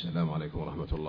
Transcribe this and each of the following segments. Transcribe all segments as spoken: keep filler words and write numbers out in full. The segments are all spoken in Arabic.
السلام عليكم ورحمة الله.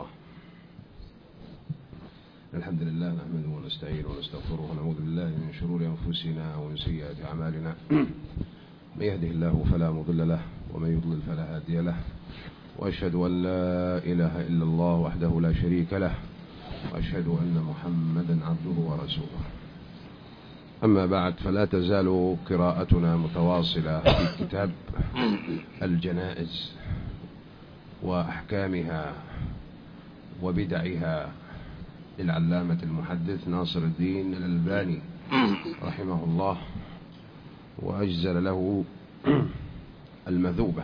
الحمد لله نحمده ونستعينه ونستغفره ونعوذ بالله من شرور أنفسنا ومن سيئات أعمالنا. من يهده الله فلا مضل له ومن يضلل فلا هادي له، وأشهد أن لا إله إلا الله وحده لا شريك له، وأشهد أن محمدا عبده ورسوله. أما بعد، فلا تزال قراءتنا متواصلة في كتاب الجنائز وأحكامها وبدعها للعلامة المحدث ناصر الدين الألباني رحمه الله، وأجزل له المذوبة.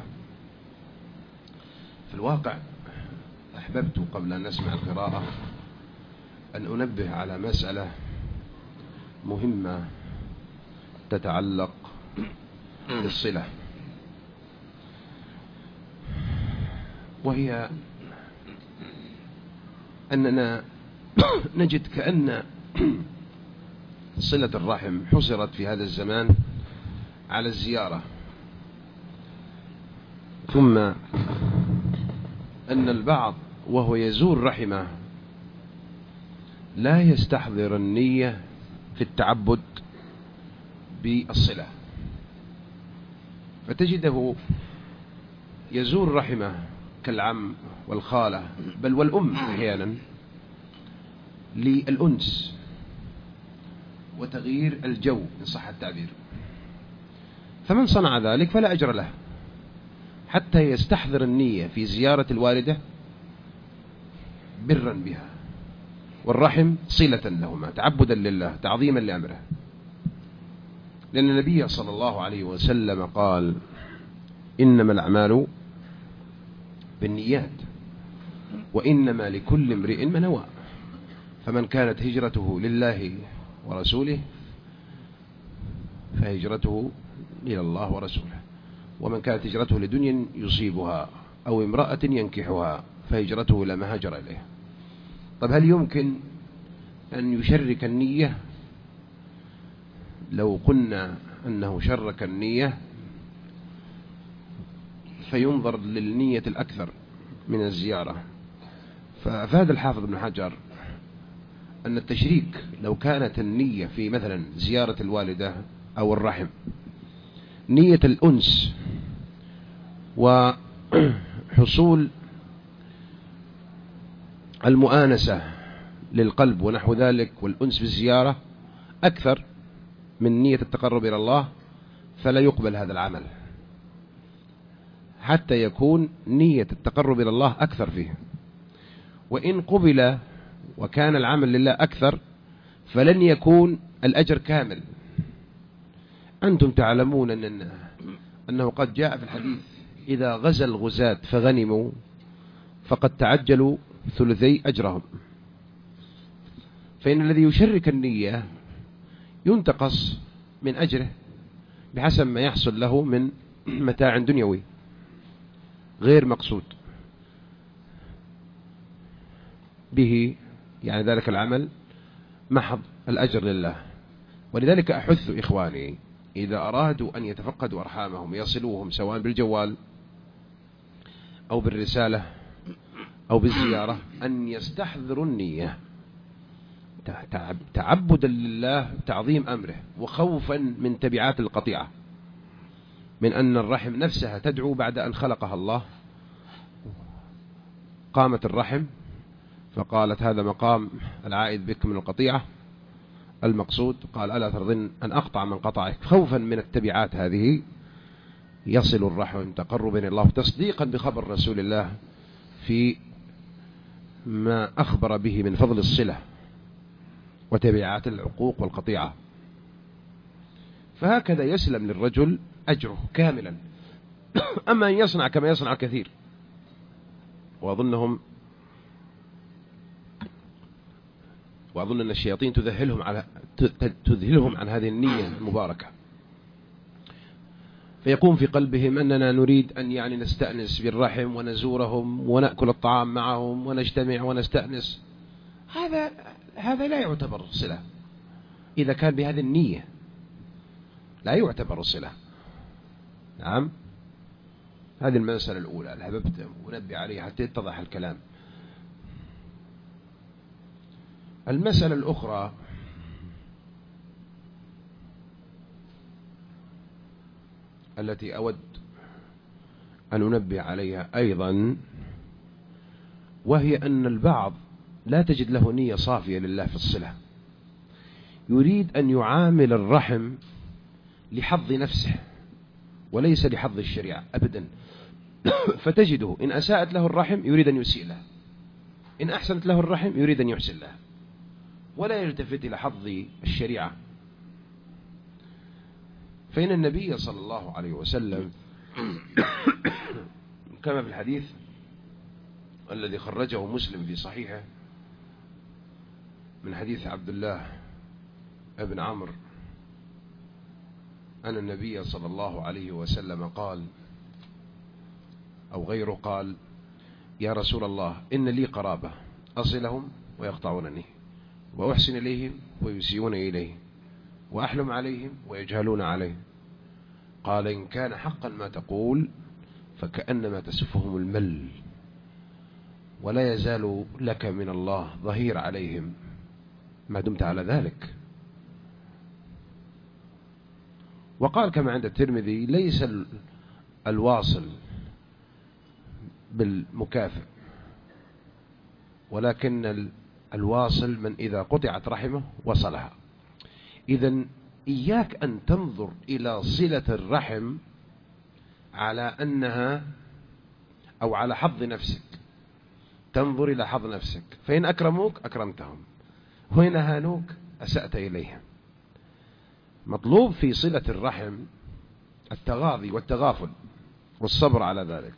في الواقع أحببت قبل أن نسمع القراءة أن أنبه على مسألة مهمة تتعلق بالصلة، وهي أننا نجد كأن صلة الرحم حصرت في هذا الزمان على الزيارة، ثم أن البعض وهو يزور رحمه لا يستحضر النية في التعبد بالصلة، فتجده يزور رحمه كالعم والخالة بل والأم أحيانا للأنس وتغيير الجو إن صح التعبير، فمن صنع ذلك فلا أجر له حتى يستحضر النية في زيارة الوالدة برا بها والرحم صلة لهما تعبدا لله تعظيما لأمره، لأن النبي صلى الله عليه وسلم قال: إنما الأعمال بالنيات وإنما لكل امرئ ما نوى، فمن كانت هجرته لله ورسوله فهجرته إلى الله ورسوله، ومن كانت هجرته لدنيا يصيبها أو امرأة ينكحها فهجرته لما هاجر إليه. طب هل يمكن أن يشرك النية؟ لو قلنا أنه شرك النية فينظر للنية الأكثر من الزيارة. فأفاد الحافظ ابن حجر أن التشريك لو كانت النية في مثلا زيارة الوالدة أو الرحم نية الأنس وحصول المؤانسة للقلب ونحو ذلك والأنس بالزيارة أكثر من نية التقرب إلى الله، فلا يقبل هذا العمل حتى يكون نية التقرب إلى الله أكثر فيه. وإن قبل وكان العمل لله أكثر فلن يكون الأجر كامل. أنتم تعلمون أن أنه قد جاء في الحديث: إذا غزا الغزاة فغنموا فقد تعجلوا ثلثي أجرهم. فإن الذي يشرك النية ينتقص من أجره بحسب ما يحصل له من متاع دنيوي غير مقصود به، يعني ذلك العمل محض الأجر لله. ولذلك أحث إخواني إذا أرادوا أن يتفقدوا أرحامهم يصلوهم سواء بالجوال أو بالرسالة أو بالزيارة أن يستحضروا النية تعبدا لله تعظيم أمره وخوفا من تبعات القطيعة، من أن الرحم نفسها تدعو بعد أن خلقها الله. قامت الرحم فقالت: هذا مقام العائد بك من القطيعة، المقصود قال: ألا ترضين أن أقطع من قطعك. خوفا من التبعات هذه يصل الرحم تقربا إلى الله تصديقا بخبر رسول الله في ما أخبر به من فضل الصلة وتبعات العقوق والقطيعة. فهكذا يسلم للرجل أجره كاملا. أما أن يصنع كما يصنع الكثير، وأظنهم وأظن أن الشياطين تذهلهم على تذهلهم عن هذه النية المباركة، فيقوم في قلبهم أننا نريد أن يعني نستأنس بالرحم ونزورهم ونأكل الطعام معهم ونجتمع ونستأنس. هذا هذا لا يعتبر صلة إذا كان بهذه النية، لا يعتبر صلة. نعم، هذه المسألة الأولى اللي حببت أنبه عليها حتى يتضح الكلام. المسألة الأخرى التي أود أن أنبه عليها أيضا، وهي أن البعض لا تجد له نية صافية لله في الصلة، يريد أن يعامل الرحم لحظ نفسه وليس لحظ الشريعة أبدا. فتجده إن أساءت له الرحم يريد أن يسيء له، إن أحسنت له الرحم يريد أن يحسن له، ولا يلتفت إلى حظ الشريعة. فإن النبي صلى الله عليه وسلم كما في الحديث الذي خرجه مسلم في صحيحه من حديث عبد الله ابن عمرو أن النبي صلى الله عليه وسلم قال أو غيره قال: يا رسول الله إن لي قرابة أصلهم ويقطعونني، وأحسن إليهم ويسيئون إليه، وأحلم عليهم ويجهلون عليه. قال: إن كان حقا ما تقول فكأنما تسفهم المل، ولا يزال لك من الله ظهير عليهم ما دمت على ذلك. وقال كما عند الترمذي: ليس الواصل بالمكافئ، ولكن الواصل من إذا قطعت رحمه وصلها. إذن إياك أن تنظر إلى صلة الرحم على أنها أو على حظ نفسك، تنظر إلى حظ نفسك، فإن أكرموك أكرمتهم، وإن أهانوك أسأت إليهم. مطلوب في صلة الرحم التغاضي والتغافل والصبر على ذلك،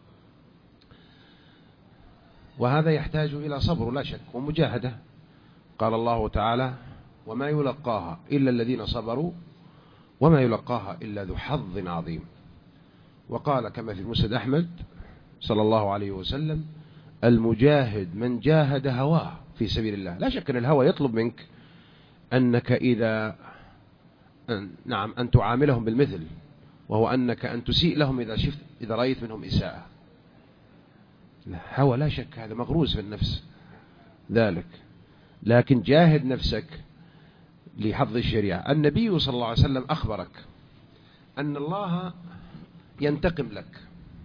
وهذا يحتاج إلى صبر لا شك ومجاهدة. قال الله تعالى: وما يلقاها إلا الذين صبروا وما يلقاها إلا ذو حظ عظيم. وقال كما في مسند أحمد صلى الله عليه وسلم: المجاهد من جاهد هواه في سبيل الله. لا شك أن الهوى يطلب منك أنك إذا أن نعم أن تعاملهم بالمثل، وهو أنك أن تسيء لهم إذا شفت إذا رأيت منهم إساءة. الهوى لا شك هذا مغروز في النفس ذلك، لكن جاهد نفسك لحظ الشريعة. النبي صلى الله عليه وسلم أخبرك أن الله ينتقم لك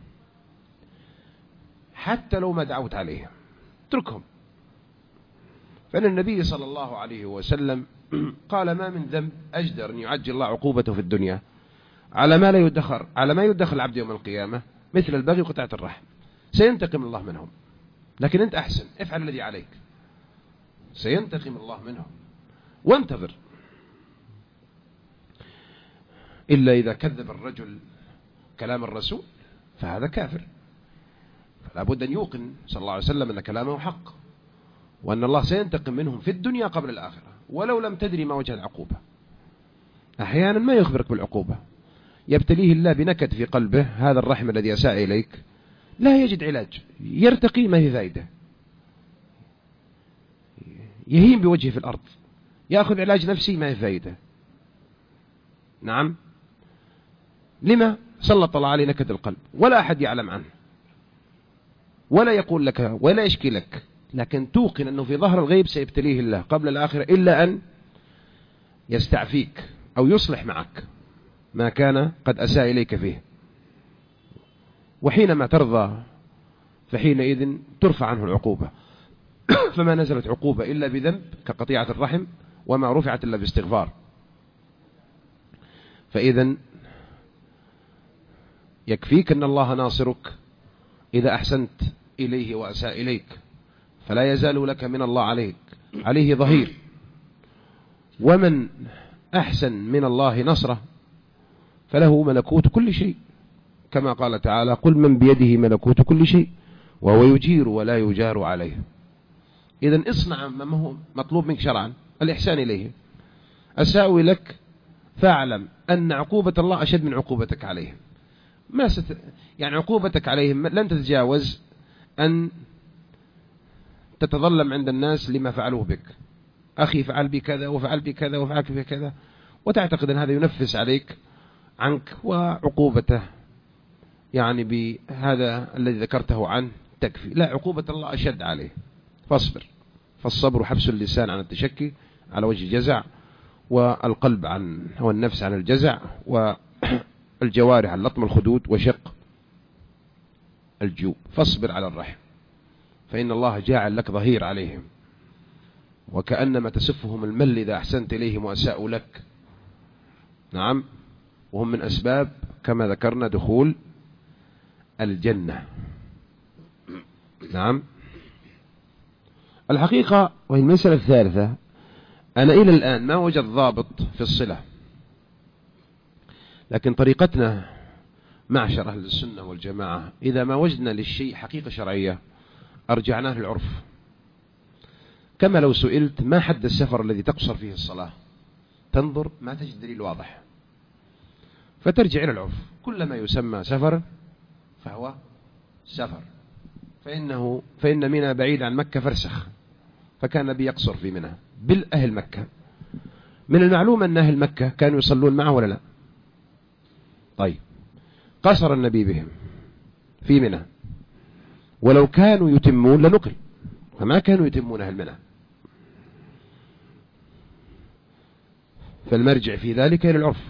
حتى لو ما دعوت عليهم، اتركهم. فإن النبي صلى الله عليه وسلم قال: ما من ذنب أجدر أن يعجل الله عقوبته في الدنيا على ما لا يدخر على ما يدخل العبد يوم القيامة مثل البغي وقطعة الرحم. سينتقم الله منهم، لكن أنت أحسن، افعل الذي عليك. سينتقم الله منهم وانتظر. إلا إذا كذب الرجل كلام الرسول فهذا كافر. فلا بد أن يوقن صلى الله عليه وسلم أن كلامه حق، وأن الله سينتقم منهم في الدنيا قبل الآخرة، ولو لم تدري ما وجه العقوبة. أحيانا ما يخبرك بالعقوبة، يبتليه الله بنكد في قلبه، هذا الرحم الذي أساء إليك لا يجد علاج، يرتقي ما هي فائدة، يهين بوجهه في الأرض، يأخذ علاج نفسي ما هي فائدة. نعم، لما سلط الله عليه نكد القلب، ولا أحد يعلم عنه ولا يقول لك ولا يشكي لك، لكن توقن أنه في ظهر الغيب سيبتليه الله قبل الآخرة، إلا أن يستعفيك أو يصلح معك ما كان قد أساء إليك فيه. وحينما ترضى فحينئذ ترفع عنه العقوبة. فما نزلت عقوبة إلا بذنب كقطيعة الرحم، وما رفعت إلا باستغفار. فإذا يكفيك أن الله ناصرك إذا أحسنت إليه وأساء إليك، فلا يزال لك من الله عليك عليه ظهير. ومن أحسن من الله نصره فله ملكوت كل شيء، كما قال تعالى: قل من بيده ملكوت كل شيء وهو يجير ولا يجار عليه. إذن اصنع ما هو مطلوب منك شرعا، الإحسان إليه. أساءوا لك فاعلم أن عقوبة الله أشد من عقوبتك عليهم. ما ست... يعني عقوبتك عليهم لن تتجاوز أن تتظلم عند الناس لما فعلوه بك، أخي فعل بي كذا وفعل بي كذا وفعل بي كذا، وتعتقد أن هذا ينفس عليك عنك، وعقوبته يعني بهذا الذي ذكرته عنه تكفي، لا، عقوبة الله أشد عليه، فاصبر. فالصبر حبس اللسان عن التشكي على وجه الجزع، والقلب عن والنفس عن الجزع، والجوارح عن لطم الخدود وشق الجيوب. فاصبر على الرحم، فإن الله جاعل لك ظهير عليهم، وكأنما تسفهم المل إذا أحسنت إليهم وأساءوا لك. نعم، وهم من أسباب كما ذكرنا دخول الجنة. نعم. الحقيقة وهي المسألة الثالثة، أنا إلى الآن ما وجد ضابط في الصلة، لكن طريقتنا معشر أهل السنة والجماعة إذا ما وجدنا للشيء حقيقة شرعية أرجعناه للعرف. كما لو سئلت ما حد السفر الذي تقصر فيه الصلاة، تنظر ما تجد دليل واضح، فترجع إلى العرف. كل ما يسمى سفر فهو سفر، فإنه فإن منى بعيد عن مكة فرسخ، فكان النبي يقصر في منى بالأهل مكة. من المعلوم أن أهل مكة كانوا يصلون معه ولا لا؟ طيب، قصر النبي بهم في منى، ولو كانوا يتمون لنقل، فما كانوا يتمون أهل منى. فالمرجع في ذلك إلى العرف.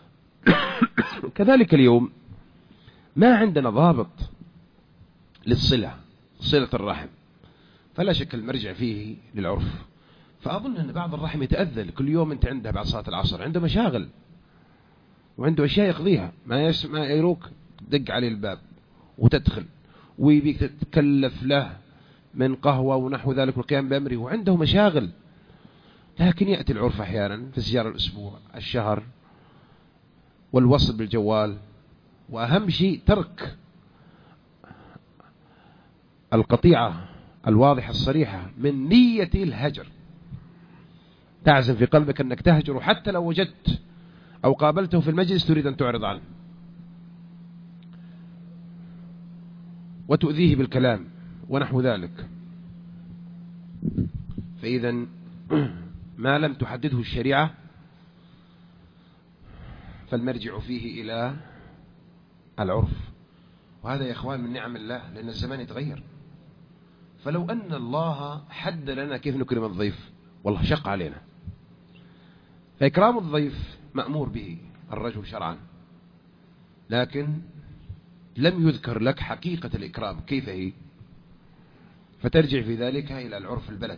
كذلك اليوم ما عندنا ضابط للصلة، صلة الرحم، فلا شك المرجع فيه للعرف. فأظن أن بعض الرحم يتأذل، كل يوم أنت عنده بعد صلاة العصر عنده مشاغل وعنده أشياء يقضيها، ما يسمع يروك دق عليه الباب وتدخل ويبيك تتكلف له من قهوة ونحو ذلك والقيام بأمره، وعنده مشاغل. لكن يأتي العرف أحيانا في سيارة الأسبوع، الشهر، والوصل بالجوال، وأهم شيء ترك القطيعة الواضحة الصريحة من نية الهجر. تعزم في قلبك أنك تهجر، حتى لو وجدت أو قابلته في المجلس تريد أن تعرض عنه وتؤذيه بالكلام ونحو ذلك. فإذا ما لم تحدده الشريعة فالمرجع فيه إلى العرف. وهذا يا إخوان من نعم الله، لأن الزمان يتغير. فلو أن الله حد لنا كيف نكرم الضيف والله شق علينا. فإكرام الضيف مأمور به الرجل شرعا، لكن لم يذكر لك حقيقة الإكرام كيف هي، فترجع في ذلك إلى العرف البلد.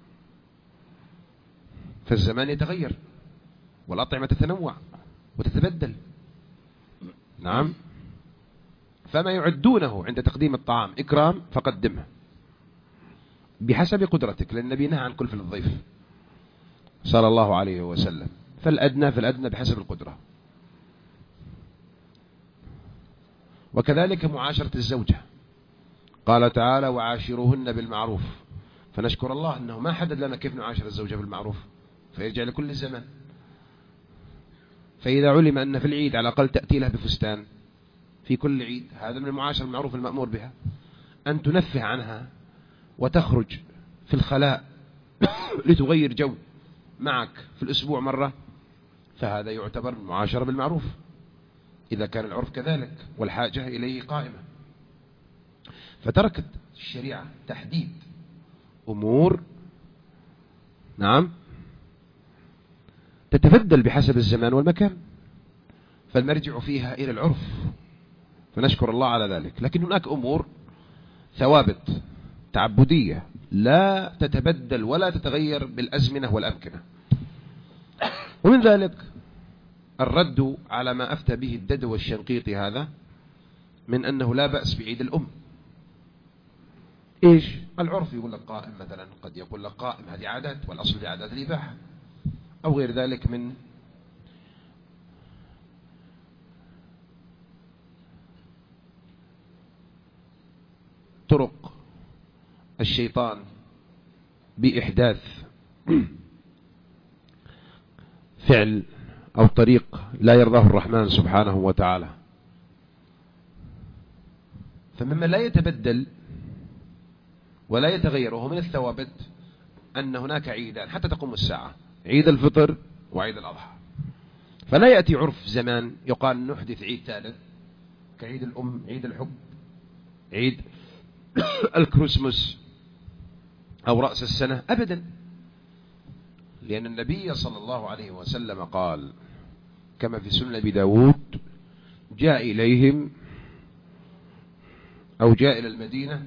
فالزمان يتغير والأطعمة تتنوع وتتبدل. نعم. فما يعدونه عند تقديم الطعام إكرام فقدمه بحسب قدرتك، لأن النبي نهى عن كلفة الضيف صلى الله عليه وسلم. فالأدنى في الأدنى بحسب القدرة. وكذلك معاشرة الزوجة، قال تعالى وعاشروهن بالمعروف. فنشكر الله أنه ما حدد لنا كيف نعاشر الزوجة بالمعروف، فيرجع لكل الزمان. فإذا علم أن في العيد على الأقل تأتي له بفستان في كل عيد، هذا من المعاشرة المعروف المأمور بها. أن تنفه عنها وتخرج في الخلاء لتغير جو معك في الأسبوع مرة، فهذا يعتبر معاشرة بالمعروف إذا كان العرف كذلك والحاجة إليه قائمة. فتركت الشريعة تحديد أمور نعم تتبدل بحسب الزمان والمكان، فالمرجع فيها إلى العرف، فنشكر الله على ذلك. لكن هناك أمور ثوابت تعبدية لا تتبدل ولا تتغير بالأزمنة والأمكنة. ومن ذلك الرد على ما أفتى به الدد والشنقيطي هذا من أنه لا بأس بعيد الأم. إيش؟ العرف يقول لك قائم مثلا، قد يقول لك قائم، هذه عادات، والأصل في عادات الإباحة، أو غير ذلك من طرق الشيطان بإحداث فعل أو طريق لا يرضاه الرحمن سبحانه وتعالى. فمما لا يتبدل ولا يتغير وهو من الثوابت أن هناك عيدان حتى تقوم الساعة، عيد الفطر وعيد الأضحى. فلا يأتي عرف زمان يقال نحدث عيد ثالث كعيد الأم، عيد الحب، عيد الكريسماس أو رأس السنة، أبدا. لأن النبي صلى الله عليه وسلم قال كما في سنن أبي داود: جاء إليهم أو جاء إلى المدينة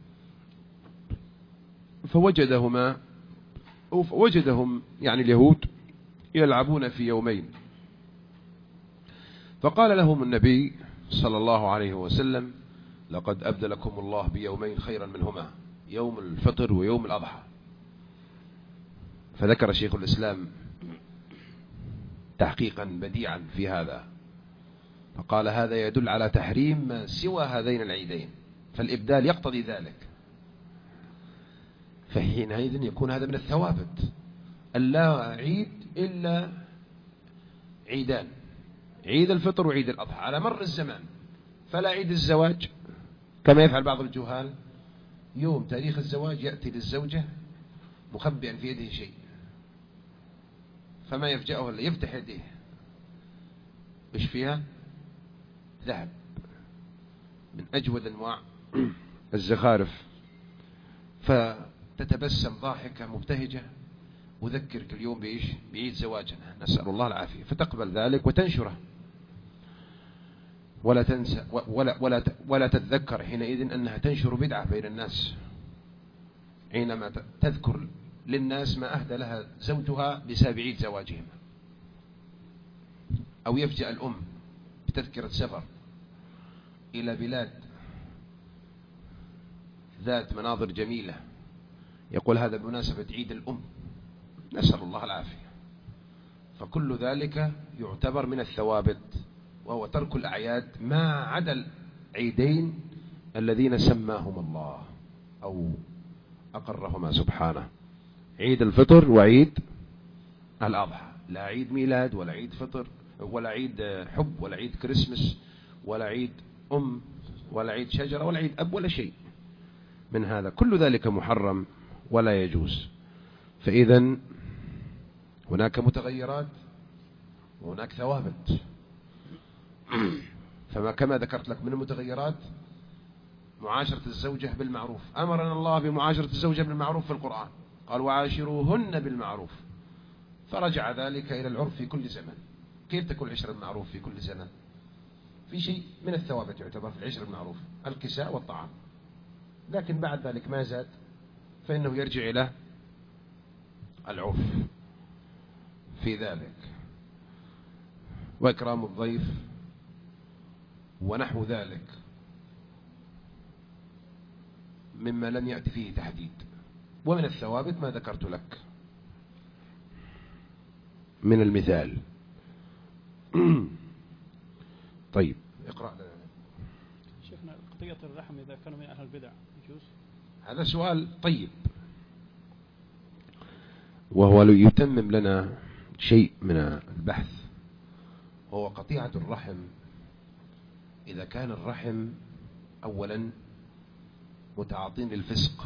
فوجدهما أو فوجدهم يعني اليهود يلعبون في يومين، فقال لهم النبي صلى الله عليه وسلم: لقد أبدلكم الله بيومين خيرا منهما، يوم الفطر ويوم الأضحى. فذكر شيخ الإسلام تحقيقا بديعا في هذا، فقال: هذا يدل على تحريم ما سوى هذين العيدين، فالإبدال يقتضي ذلك. فحينئذ يكون هذا من الثوابت، ألا عيد إلا عيدان، عيد الفطر وعيد الأضحى على مر الزمان. فلا عيد الزواج كما يفعل بعض الجهال، يوم تاريخ الزواج يأتي للزوجة مخبئا في يده شيء، فما يفجأه إلا يفتح يده، إيش فيها؟ ذهب من أجود أنواع الزخارف، فتتبسم ضاحكة مبتهجة وذكرك اليوم بإيش؟ بعيد زواجنا، نسأل الله العافية. فتقبل ذلك وتنشره، ولا تنسى ولا ولا ولا تتذكر حينئذ أنها تنشر بدعة بين الناس، حينما تذكر للناس ما أهدى لها زوجها بسبب عيد زواجهم. أو يفجأ الأم بتذكرة سفر إلى بلاد ذات مناظر جميلة، يقول هذا بمناسبة عيد الأم، نسأل الله العافية. فكل ذلك يعتبر من الثوابت، وهو ترك الأعياد ما عدا العيدين الذين سماهما الله أو أقرهما سبحانه: عيد الفطر وعيد الأضحى. لا عيد ميلاد ولا عيد فطر ولا عيد حب ولا عيد كريسمس ولا عيد أم ولا عيد شجرة ولا عيد أب ولا شيء من هذا، كل ذلك محرم ولا يجوز. فإذا هناك متغيرات وهناك ثوابت. فما كما ذكرت لك من المتغيرات معاشرة الزوجة بالمعروف، أمرنا الله بمعاشرة الزوجة بالمعروف في القرآن، قال: وعاشروهن بالمعروف. فرجع ذلك إلى العرف في كل زمن. كيف تكون العشرة بالمعروف في كل زمن؟ في شيء من الثوابت يعتبر في العشرة بالمعروف، الكساء والطعام، لكن بعد ذلك ما زاد فإنه يرجع إلى العرف في ذلك، وإكرام الضيف ونحو ذلك مما لم يأتي فيه تحديد. ومن الثوابت ما ذكرت لك من المثال. طيب اقرأ لنا. شيخنا، قضية الرحم إذا كانوا من أهل البدع يجوز؟ هذا سؤال طيب، وهو يتمم لنا شيء من البحث، وهو قطيعة الرحم. إذا كان الرحم أولا متعاطين للفسق،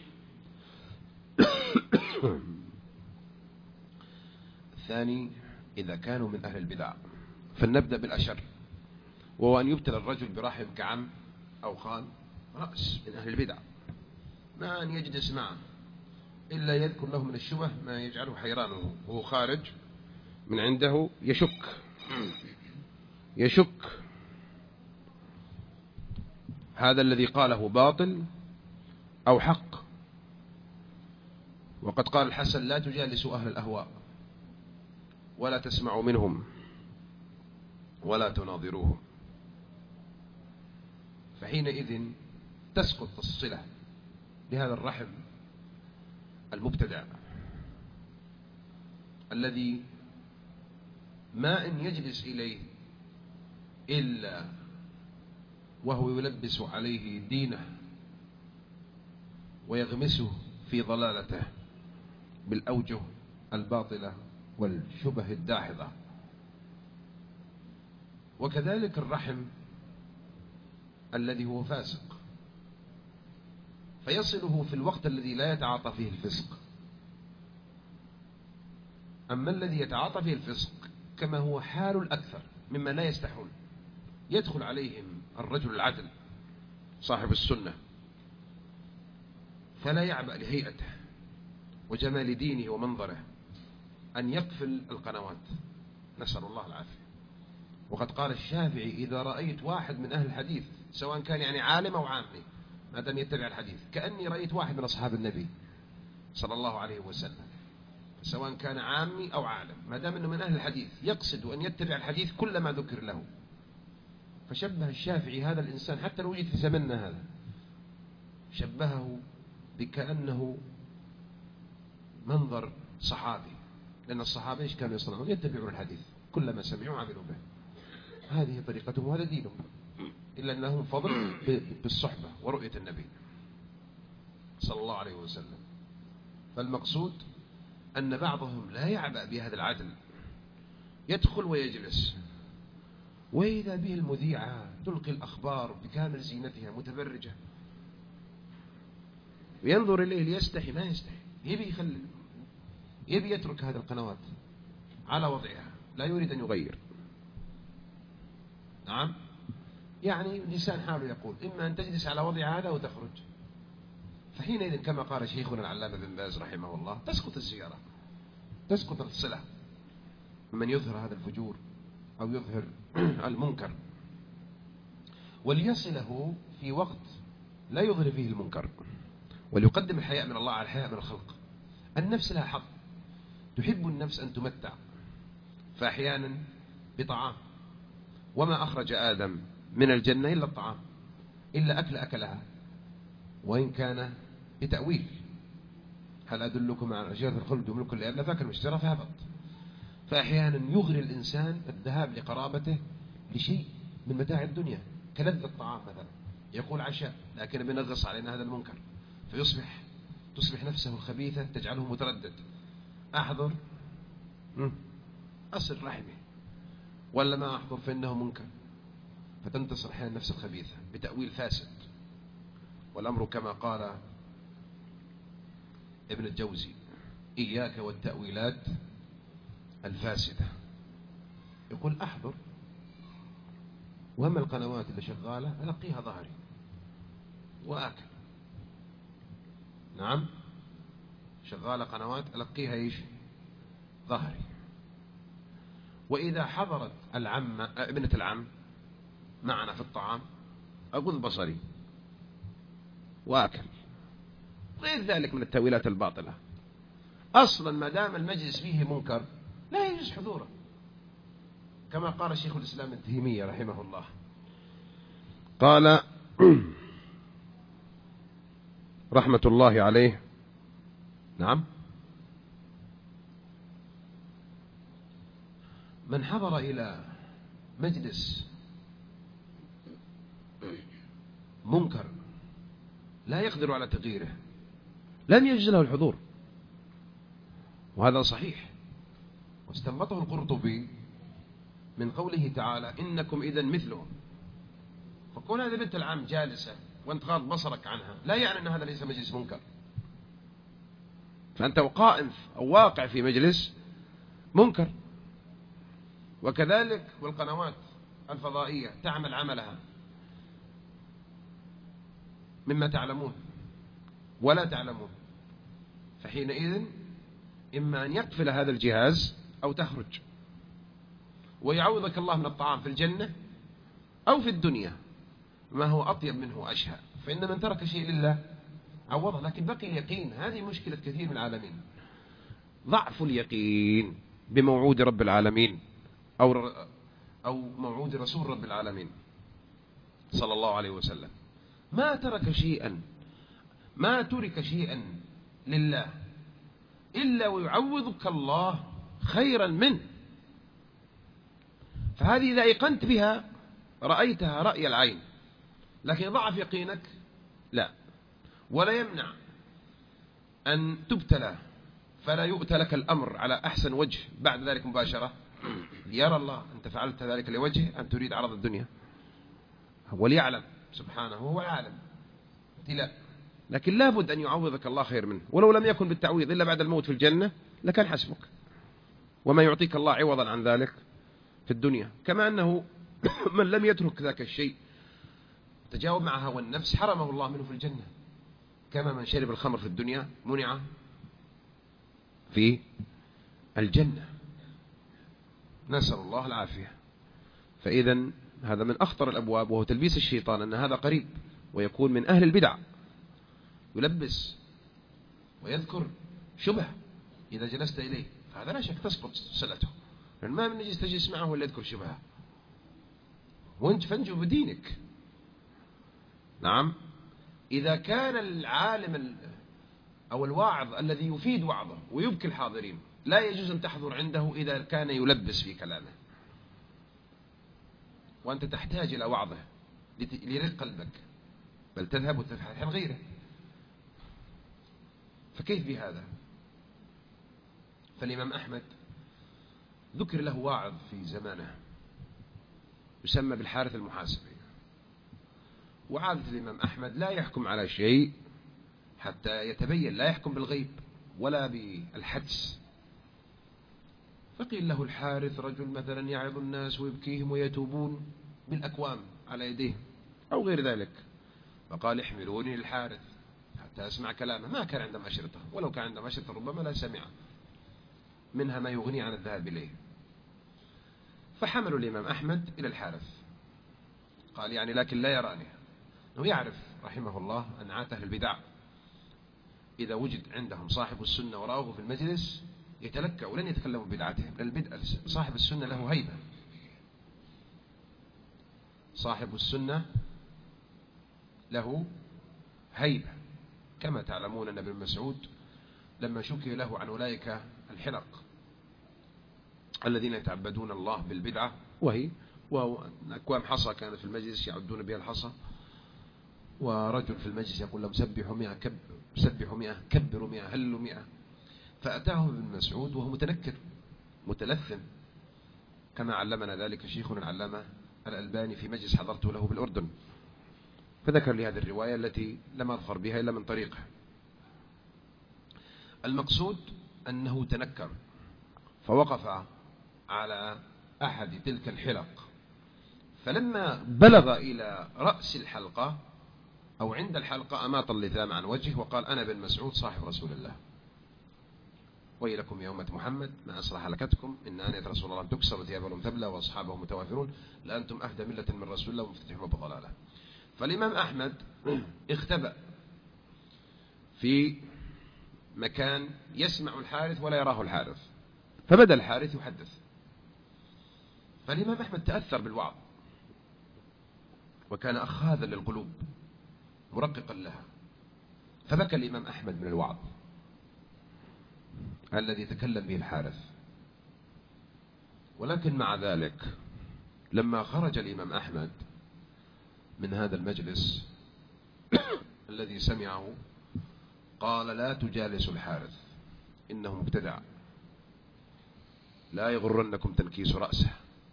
الثاني إذا كانوا من أهل البدع. فلنبدأ بالأشر، وهو أن يبتلى الرجل برحم كعم أو خال رأس من أهل البدع، ما أن يجلس معه إلا يذكر له من الشبه ما يجعله حيرانه، وهو خارج من عنده يشك يشك هذا الذي قاله باطل أو حق. وقد قال الحسن: لا تجالسوا أهل الأهواء ولا تسمعوا منهم ولا تناظروهم. فحينئذ تسقط الصلة بهذا الرحم المبتدع الذي ما إن يجلس إليه إلا وهو يلبس عليه دينه ويغمسه في ضلالته بالأوجه الباطلة والشبه الداحضة. وكذلك الرحم الذي هو فاسق، فيصله في الوقت الذي لا يتعاطى فيه الفسق. أما الذي يتعاطى فيه الفسق كما هو حال الأكثر مما لا يستحون، يدخل عليهم الرجل العدل صاحب السنة، فلا يعبأ لهيئته وجمال دينه ومنظره أن يقفل القنوات، نسأل الله العافية. وقد قال الشافعي: إذا رأيت واحد من أهل الحديث سواء كان يعني عالم أو عامي ما دام يتبع الحديث، كأني رأيت واحد من أصحاب النبي صلى الله عليه وسلم، سواء كان عامي أو عالم ما دام أنه من أهل الحديث يقصد أن يتبع الحديث كل ما ذكر له. فشبه الشافعي هذا الإنسان حتى لو وجد في زمننا هذا، شبهه بكأنه منظر صحابي، لأن الصحابة إيش كانوا يصنعون؟ يتبعون الحديث كل ما سمعوا عملوا به. هذه طريقتهم وهذا دينهم، إلا أنهم فضل بالصحبة ورؤية النبي صلى الله عليه وسلم. فالمقصود أن بعضهم لا يعبأ بهذا العدل، يدخل ويجلس، وإذا به المذيعة تلقي الأخبار بكامل زينتها متبرجة، وينظر إليه ليستحي، ما يستحي، يبي يخلي، يبي يترك هذه القنوات على وضعها، لا يريد أن يغير. نعم، يعني لسان حاله يقول: إما أن تجلس على وضع هذا وتخرج. فحينئذ كما قال شيخنا العلامة بن باز رحمه الله: تسقط الزيارة، تسقط الصلة من يظهر هذا الفجور أو يظهر المنكر، وليصله في وقت لا يظهر فيه المنكر، وليقدم الحياء من الله على الحياء من الخلق. النفس لها حظ، تحب النفس أن تمتع، فأحيانا بطعام، وما أخرج آدم من الجنة إلا الطعام، إلا أكل أكلها وإن كان بتأويل: هل أدلكم على شجرة الخلد وملك لا يبلى فاكل واشترى فهبط. فأحيانا يغري الإنسان الذهاب لقرابته لشيء من متاع الدنيا كلذة الطعام مثلا، يقول عشاء لكن بنغص علينا هذا المنكر، فيصبح تصبح نفسه الخبيثة تجعله متردد: أحضر أصل رحمه ولا ما أحضر فإنه منكر، فتنتصر أحيانا النفس الخبيثة بتأويل فاسد. والأمر كما قال ابن الجوزي: إياك والتأويلات الفاسدة. يقول: أحضر، وأما القنوات اللي شغالة ألقيها ظهري وآكل. نعم، شغالة قنوات ألقيها إيش؟ ظهري. وإذا حضرت العم ابنة العم معنا في الطعام أغض بصري وآكل. غير ذلك من التأويلات الباطلة. أصلا ما دام المجلس فيه منكر لا يجوز حضوره، كما قال شيخ الإسلام ابن تيمية رحمه الله، قال رحمة الله عليه: نعم، من حضر إلى مجلس منكر لا يقدر على تغييره لم يجوز له الحضور، وهذا صحيح. واستنبطه القرطبي من قوله تعالى: إنكم إذا مثلهم. فكون هذا بنت العم جالسة وانت غاض بصرك عنها لا يعني أن هذا ليس مجلس منكر، فأنت قائم أو واقع في مجلس منكر. وكذلك والقنوات الفضائية تعمل عملها مما تعلمون ولا تعلمون، فحينئذ إما أن يقفل هذا الجهاز أو تخرج، ويعوضك الله من الطعام في الجنة أو في الدنيا ما هو أطيب منه أشهى. فإن من ترك شيء لله عوضه، لكن بقي اليقين. هذه مشكلة كثير من العالمين، ضعف اليقين بموعود رب العالمين أو أو موعود رسول رب العالمين صلى الله عليه وسلم. ما ترك شيئا ما ترك شيئا لله إلا ويعوضك الله خيرا منه. فهذه إذا أيقنت بها رأيتها رأي العين، لكن ضعف يقينك لا، ولا يمنع أن تبتلى فلا يؤتى لك الأمر على أحسن وجه بعد ذلك مباشرة، يرى الله أنت فعلت ذلك لوجه أن تريد عرض الدنيا، وليعلم سبحانه هو العالم ابتلاء، لكن لابد أن يعوضك الله خير منه. ولو لم يكن بالتعويض إلا بعد الموت في الجنة لكان حسبك، وما يعطيك الله عوضا عن ذلك في الدنيا. كما أنه من لم يترك ذاك الشيء تجاوب مع هوى النفس حرمه الله منه في الجنة، كما من شرب الخمر في الدنيا منع في الجنة، نسأل الله العافية. فإذا هذا من أخطر الأبواب، وهو تلبيس الشيطان أن هذا قريب ويكون من أهل البدع، يلبس ويذكر شبه إذا جلست إليه، فهذا لا شك تسقط صلته، لأن ما من نجلس تجلس معه ولا يذكر شبهه، وانت فانجو بدينك. نعم. إذا كان العالم أو الواعظ الذي يفيد وعظه ويبكي الحاضرين لا يجوز أن تحضر عنده إذا كان يلبس في كلامه، وأنت تحتاج إلى وعظه ليرق قلبك، بل تذهب وتبحث عن غيره، فكيف بهذا؟ فالإمام أحمد ذكر له واعظ في زمانه يسمى بالحارث المحاسبي، وعادة الإمام أحمد لا يحكم على شيء حتى يتبين، لا يحكم بالغيب ولا بالحدس. فقيل له الحارث رجل مثلا يعظ الناس ويبكيهم ويتوبون بالأكوام على يديه أو غير ذلك، فقال احملوني للحارث حتى أسمع كلامه. ما كان عنده أشرطة، ولو كان عنده أشرطة ربما لا سمع منها ما يغني عن الذهاب إليه. فحملوا الإمام أحمد إلى الحارث، قال يعني لكن لا يراني، أنه يعرف رحمه الله أن عادة أهل البدع إذا وجد عندهم صاحب السنة وراءه في المجلس يتلكأ ولن يتكلموا بدعتهم، لأن البدع صاحب السنة له هيبة، صاحب السنة له هيبة، كما تعلمون أن ابن مسعود لما شكي له عن أولئك الحلق الذين يتعبدون الله بالبدعة، وهي وأكوام حصى كانت في المجلس يعدون بها الحصى، ورجل في المجلس يقول لهم سبحوا مئة كب سبحوا مئة كبروا مئة هلوا مئة، فأتاه ابن مسعود وهو متنكر متلثم، كما علمنا ذلك شيخنا العلامة الألباني في مجلس حضرته له بالأردن، فذكر لي هذه الرواية التي لم أظفر بها إلا من طريقه. المقصود أنه تنكر فوقف على أحد تلك الحلق، فلما بلغ إلى رأس الحلقة أو عند الحلقة أماط اللثام عن وجهه وقال أنا بن مسعود صاحب رسول الله، ويلكم يا أمة محمد ما أصلح لكتكم إن آنية رسول الله تكسر ثيابهم تبلى وأصحابه متوافرون لأنتم أهدى ملة من رسول الله ومفتتحون بضلاله. فالإمام أحمد اختبأ في مكان يسمع الحارث ولا يراه الحارث، فبدأ الحارث يحدث، فالإمام أحمد تأثر بالوعظ وكان أخاذا للقلوب مرققا لها، فبكى الإمام أحمد من الوعظ الذي تكلم به الحارث. ولكن مع ذلك لما خرج الإمام أحمد من هذا المجلس الذي سمعه قال لا تجالسوا الحارث إنه مبتدع، لا يغرنكم تنكيس رأسه.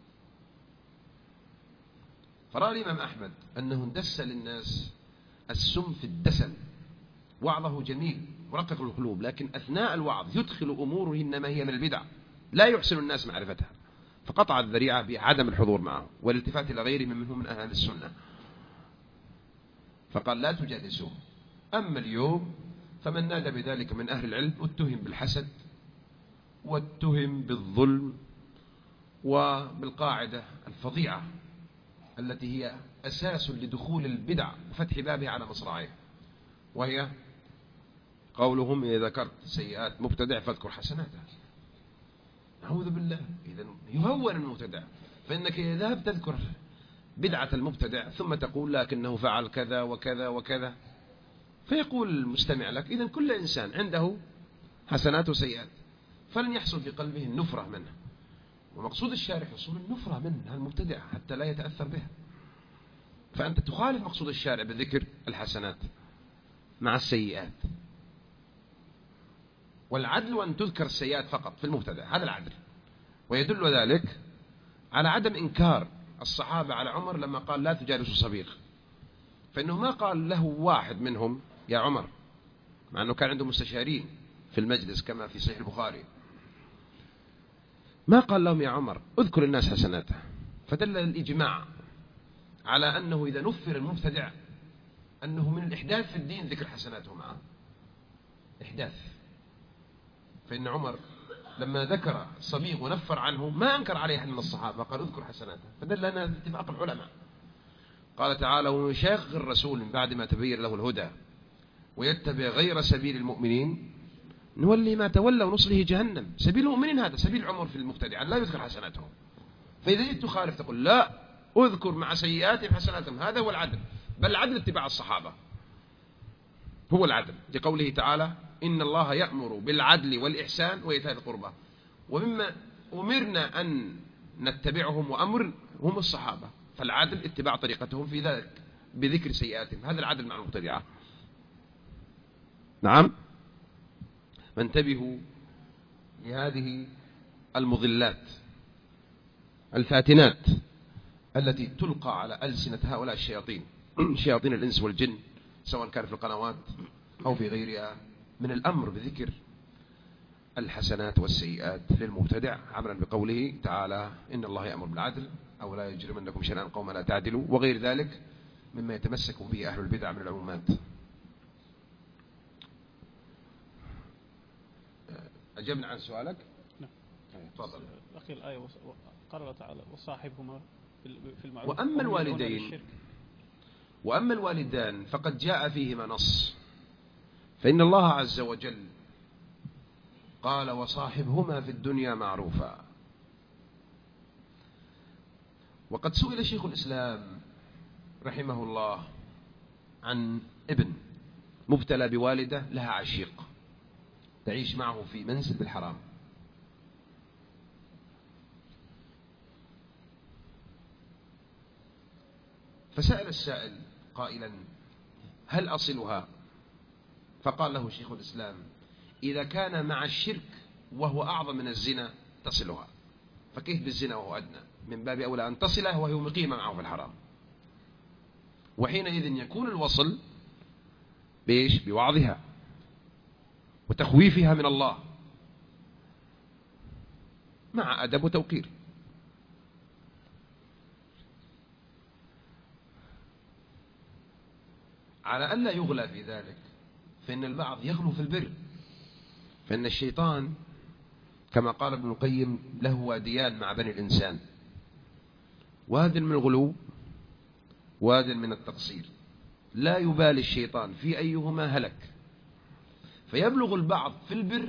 فرأى الإمام أحمد أنه اندس للناس السم في الدسم، وعظه جميل مرقق القلوب، لكن أثناء الوعظ يدخل أموره إنما هي من البدع لا يحسن الناس معرفتها، فقطع الذريعة بعدم الحضور معه والالتفات إلى غيره منهم من أهل السنة، فقال لا تجالسوه. أما اليوم فمن نادى بذلك من أهل العلم واتهم بالحسد واتهم بالظلم وبالقاعدة الفظيعة التي هي أساس لدخول البدع وفتح بابها على مصراعيه، وهي قولهم إذا ذكرت سيئات مبتدع فاذكر حسناته. أعوذ بالله، إذن يهون المبتدع، فإنك إذا ذهب تذكر بدعة المبتدع ثم تقول لكنه فعل كذا وكذا وكذا، فيقول المستمع لك إذن كل إنسان عنده حسنات وسيئات، فلن يحصل في قلبه النفرة منه، ومقصود الشارع حصول النفرة منه المبتدع حتى لا يتأثر بها. فأنت تخالف مقصود الشارع بذكر الحسنات مع السيئات، والعدل أن تذكر السيئات فقط في المبتدع، هذا العدل. ويدل ذلك على عدم إنكار الصحابة على عمر لما قال لا تجالسوا صبيغ، فإنه ما قال له واحد منهم يا عمر، مع أنه كان عنده مستشارين في المجلس كما في صحيح البخاري، ما قال لهم يا عمر اذكر الناس حسناته، فدل الإجماع على أنه إذا نفر المبتدع أنه من الإحداث في الدين ذكر حسناته معه، إحداث. فإن عمر لما ذكر صبيغ ونفر عنه ما أنكر عليه أحد من الصحابة، قال اذكر حسناته، فدل لنا اتفاق العلماء. قال تعالى: ويشاقق الرسول من بعد ما تبين له الهدى ويتبع غير سبيل المؤمنين نولي ما تولى ونصله جهنم. سبيل المؤمنين هذا سبيل عمر في المبتدع لا يذكر حسناتهم. فإذا جئت تخالف تقول لا، أذكر مع سيئاتهم حسناتهم، هذا هو العدل. بل العدل اتباع الصحابة هو العدل، لقوله تعالى: إن الله يأمر بالعدل والإحسان وإيتاء ذي القربى. ومما أمرنا أن نتبعهم وأمر هم الصحابة، فالعدل اتباع طريقتهم في ذلك بذكر سيئاتهم، هذا العدل مع المبتدعة. نعم، فانتبهوا لهذه المضلات الفاتنات التي تلقى على ألسنة هؤلاء الشياطين، شياطين الإنس والجن، سواء كان في القنوات أو في غيرها، من الأمر بذكر الحسنات والسيئات للمبتدع، عملا بقوله تعالى: إن الله يأمر بالعدل أو لا يجرمنكم شنآن قوم لا تعدلوا، وغير ذلك مما يتمسك به أهل البدع من العمومات. أجبنا عن سؤالك؟ نعم. تفضل. أخي الآية قال الله تعالى: وصاحبهما في المعروف. وأما الوالدين وأما الوالدان فقد جاء فيهما نص، فإن الله عز وجل قال: وصاحبهما في الدنيا معروفا. وقد سئل شيخ الإسلام رحمه الله عن ابن مبتلى بوالدة لها عشيق تعيش معه في منزل بالحرام، فسأل السائل قائلا: هل أصلها؟ فقال له شيخ الإسلام: إذا كان مع الشرك وهو أعظم من الزنا تصلها، فكيف بالزنا وهو أدنى؟ من باب أولى أن تصله وهي مقيمة معه في الحرام، وحينئذ يكون الوصل بإيش؟ بوعظها وتخويفها من الله مع أدب وتوقير. على ألا يغلى في ذلك، فإن البعض يغلو في البر، فإن الشيطان كما قال ابن القيم له واديان مع بني الإنسان: واد من الغلو، واد من التقصير، لا يبالي الشيطان في أيهما هلك. فيبلغ البعض في البر،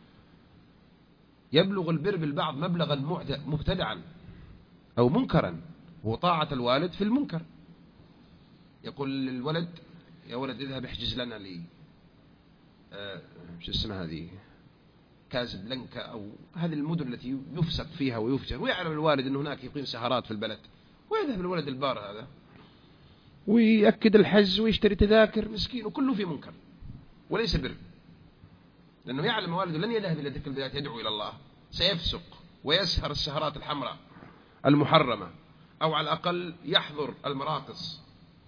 يبلغ البر بالبعض مبلغا مبتدعا أو منكرا، وطاعة الوالد في المنكر. يقول للولد: يا ولد اذهب احجز لنا لي آه شو اسمها هذه كازبلانكا أو هذه المدن التي يفسق فيها ويفجر، ويعلم الوالد أن هناك يقيم سهرات في البلد، ويذهب الولد البار هذا ويأكد الحز ويشتري تذاكر، مسكين، وكله في منكر وليس بر، لأنه يعلم والده لن يذهب إلى تلك البلاد يدعو إلى الله، سيفسق ويسهر السهرات الحمراء المحرمة، أو على الأقل يحضر المراقص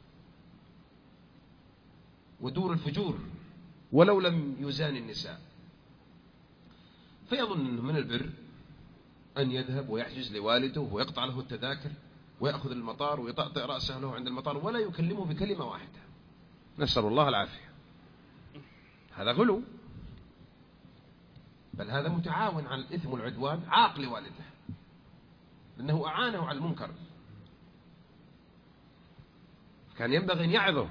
ودور الفجور ولو لم يزاني النساء. فيظن أنه من البر أن يذهب ويحجز لوالده ويقطع له التذاكر ويأخذ المطار ويطأطئ رأسه له عند المطار ولا يكلمه بكلمة واحدة، نسأل الله العافية. هذا غلو، بل هذا متعاون على الإثم والعدوان، عاق لوالده لأنه أعانه على المنكر. كان ينبغي أن يعظه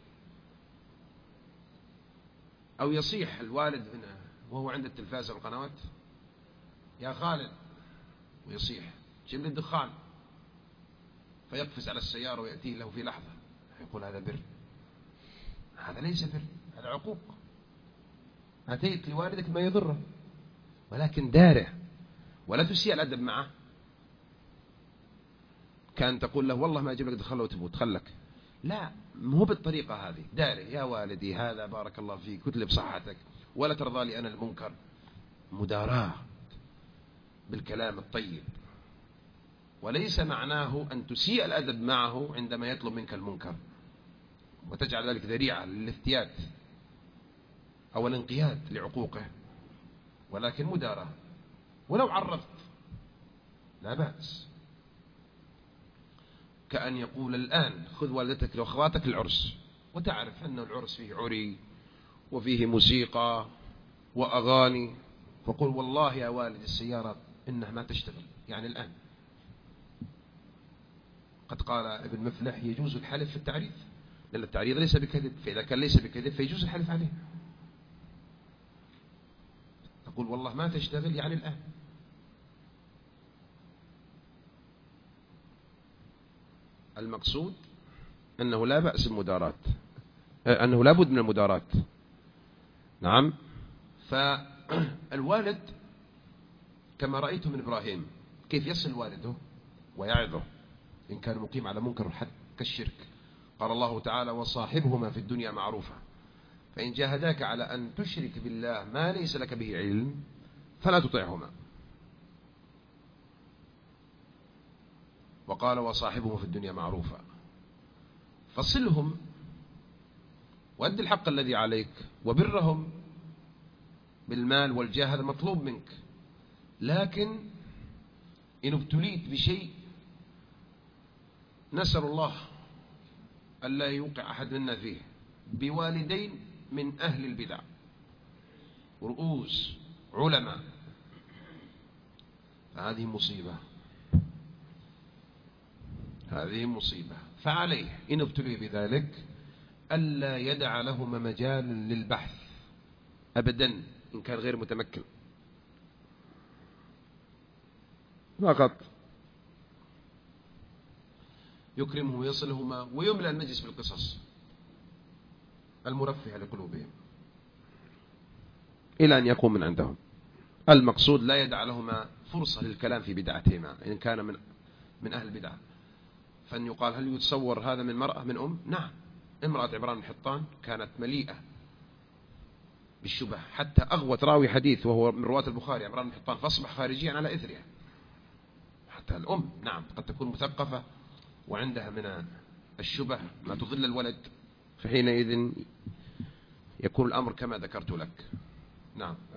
أو يصيح الوالد هنا وهو عند التلفاز والقنوات: يا خالد، ويصيح: جيب لي الدخان، فيقفز على السيارة ويأتيه له في لحظة. يقول: هذا بر؟ هذا ليس بر، هذا عقوق. أتيت لوالدك ما يضره، ولكن داره ولا تسيء الأدب معه. كان تقول له: والله ما أجيب لك دخل لو تبغى تخلك، لا، مو بالطريقة هذه. داره: يا والدي هذا بارك الله فيك وتلب صحتك ولا ترضى لي أنا المنكر. مداراة بالكلام الطيب، وليس معناه أن تسيء الأدب معه عندما يطلب منك المنكر وتجعل ذلك ذريعة للافتيات أو الانقياد لعقوقه، ولكن مداراة. ولو عرفت لا بأس. كأن يقول الآن خذ والدتك وأخواتك للعرس، وتعرف أن العرس فيه عري وفيه موسيقى وأغاني، فقل والله يا والد السيارة إنها ما تشتغل، يعني الآن. قد قال ابن مفلح يجوز الحلف في التعريض، لأن التعريض ليس بكذب، فإذا كان ليس بكذب فيجوز الحلف عليه. تقول والله ما تشتغل، يعني الآن. المقصود أنه لا بأس المداراة، أنه لا بد من المداراة. نعم. فالوالد كما رأيت من إبراهيم كيف يصل والده ويعظه إن كان مقيم على منكر حتى كالشرك. قال الله تعالى وصاحبهما في الدنيا معروفة، فإن جاهداك على أن تشرك بالله ما ليس لك به علم فلا تطعهما. وقال وصاحبهما في الدنيا معروفة، فصلهم وأد الحق الذي عليك وبرهم بالمال والجاه، هذا مطلوب منك. لكن إن ابتليت بشيء، نسأل الله ألا يوقع أحد منا فيه، بوالدين من أهل البدع رؤوس علماء، هذه مصيبة، هذه مصيبة. فعليه إن ابتلي بذلك ألا يدع لهما مجال للبحث أبدا إن كان غير متمكن، فقط يكرمه ويصلهما ويملأ المجلس بالقصص المرفهة لقلوبهم إلى أن يقوم من عندهم. المقصود لا يدع لهما فرصة للكلام في بدعتهما إن كان من من أهل البدع. فأن يقال هل يتصور هذا من مرأة من أم؟ نعم، امرأة عمران بن حطان كانت مليئة بالشبه، حتى أغوت راوي حديث وهو من رواة البخاري عمران بن حطان فأصبح خارجيا على إثرها. حتى الأم نعم قد تكون مثقفة وعندها من الشبه ما تضل الولد، فحينئذ يكون الأمر كما ذكرت لك. نعم.